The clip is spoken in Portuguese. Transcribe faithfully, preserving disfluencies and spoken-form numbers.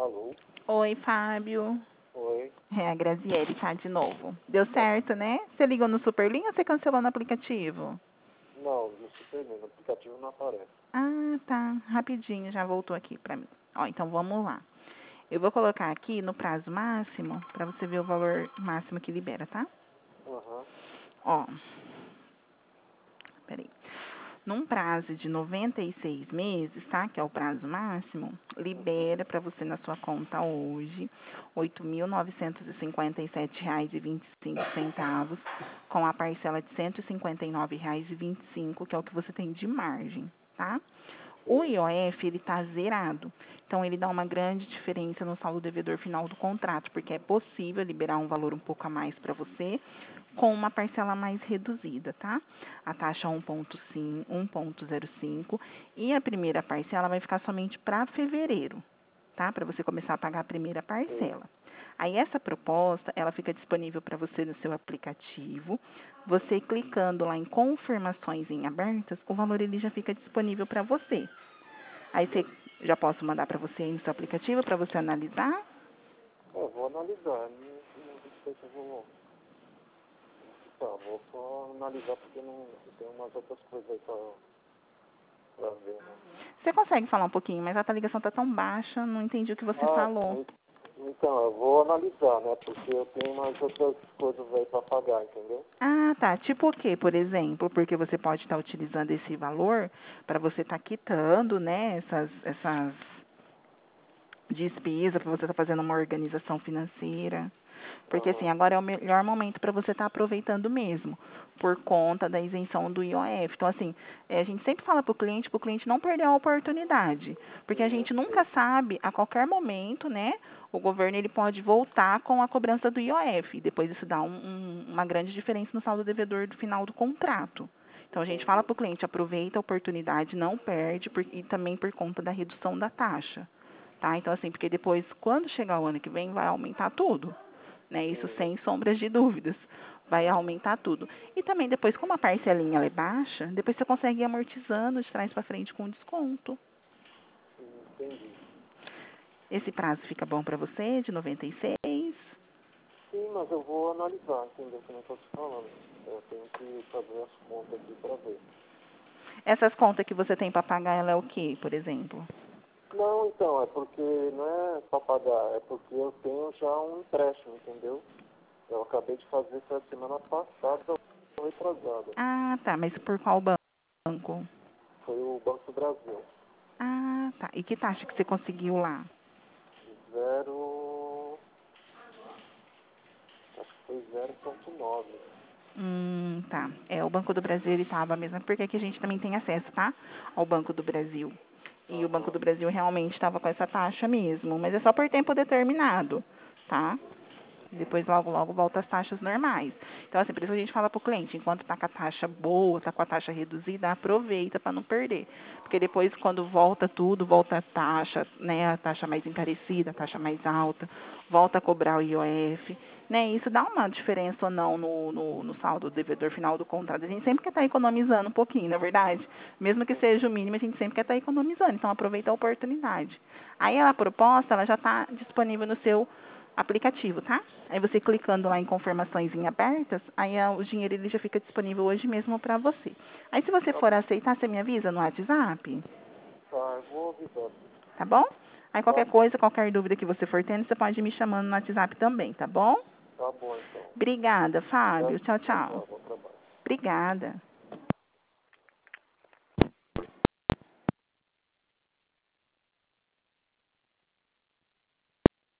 Alô? Oi, Fábio. Oi? É, a Graziele tá de novo. Deu Tá. certo, né? Você ligou no Superlinha ou você cancelou no aplicativo? Não, no Superman, no aplicativo não aparece. Ah, tá. Rapidinho, já voltou aqui pra mim. Ó, então vamos lá. Eu vou colocar aqui no prazo máximo pra você ver o valor máximo que libera, tá? Aham. Ó, peraí. Num prazo de noventa e seis meses, tá? Que é o prazo máximo, Uhum. libera para você na sua conta hoje oito mil novecentos e cinquenta e sete reais e vinte e cinco centavos, com a parcela de cento e cinquenta e nove reais e vinte e cinco, que é o que você tem de margem, tá? O Sim. I O F, ele tá zerado. Então, ele dá uma grande diferença no saldo devedor final do contrato, porque é possível liberar um valor um pouco a mais para você, com uma parcela mais reduzida, tá? A taxa um ponto zero cinco e a primeira parcela vai ficar somente para fevereiro, tá? Para você começar a pagar a primeira Sim. parcela. Aí essa proposta, ela fica disponível para você no seu aplicativo. Você clicando lá em confirmações em abertas, o valor ele já fica disponível para você. Aí você já posso mandar para você aí no seu aplicativo para você analisar? É, eu vou analisar. Não, não sei se eu vou... Tá, vou só analisar porque não tem umas outras coisas aí pra, pra ver, né? Você consegue falar um pouquinho, mas a ligação tá tão baixa, não entendi o que você Ah, falou. en- então, eu vou analisar, né? Porque eu tenho umas outras coisas aí pra pagar, entendeu? Ah, tá. Tipo o quê, por exemplo? Porque você pode estar utilizando esse valor para você estar quitando, né, essas, essas despesas, para você estar fazendo uma organização financeira. Porque assim, Aham. agora é o melhor momento para você estar aproveitando mesmo, por conta da isenção do I O F. Então, assim, eh, a gente sempre fala para o cliente, para o cliente não perder a oportunidade, porque a Sim, eu gente nunca sei. sabe, a qualquer momento, né, o governo ele pode voltar com a cobrança do I O F. Depois isso dá um, um, uma grande diferença no saldo devedor do final do contrato. Então, a gente fala Entendi. para o cliente, aproveita a oportunidade, não perde, por, e também por conta da redução da taxa. Tá? Então, assim, porque depois, quando chegar o ano que vem, vai aumentar tudo, né? Isso Sim. sem sombras de dúvidas. Vai aumentar tudo. E também depois, como a parcelinha ela é baixa, depois você consegue ir amortizando de trás para frente com desconto. Sim, entendi. Esse prazo fica bom para você, de noventa e seis. Sim, mas eu vou analisar, entendeu? Que eu não estou te falando. Eu tenho que fazer as contas aqui para ver. Essas contas que você tem para pagar, ela é o quê, por exemplo? Não, então, é porque não é para pagar, é porque eu tenho já um empréstimo, entendeu? Eu acabei de fazer essa semana passada, retrasada. Ah, tá. Mas por qual banco? Foi o Banco do Brasil. Ah, tá. E que taxa que você conseguiu lá? Zero. Acho que foi zero ponto nove. Hum, tá. É, o Banco do Brasil ele estava mesmo, porque aqui a gente também tem acesso, tá? Ao Banco do Brasil. E o Banco Aham. do Brasil realmente estava com essa taxa mesmo, mas é só por tempo determinado, tá? Depois logo, logo volta as taxas normais. Então, assim, por isso a gente fala para o cliente, enquanto está com a taxa boa, está com a taxa reduzida, aproveita para não perder. Porque depois, quando volta tudo, volta a taxa, né, a taxa mais encarecida, a taxa mais alta, volta a cobrar o I O F, né, isso dá uma diferença ou não no, no, no saldo do devedor final do contrato. A gente sempre quer estar economizando um pouquinho, na é verdade? Mesmo que Uhum. seja o mínimo, a gente sempre quer estar economizando. Então, aproveita a oportunidade. Aí, a proposta, ela já está disponível no seu aplicativo, tá? Aí você clicando lá em confirmações em abertas, aí a- o dinheiro ele já fica disponível hoje mesmo para você. Aí se você Tá, for aceitar, você me avisa no WhatsApp, tá, eu vou avisar, sim. tá bom? Aí Tá qualquer bom. coisa, qualquer dúvida que você for tendo, você pode ir me chamando no WhatsApp também, tá bom? Tá bom, então. Obrigada, Obrigado. Fábio. Tchau, Tchau, tchau. tchau. Bom trabalho. Obrigada.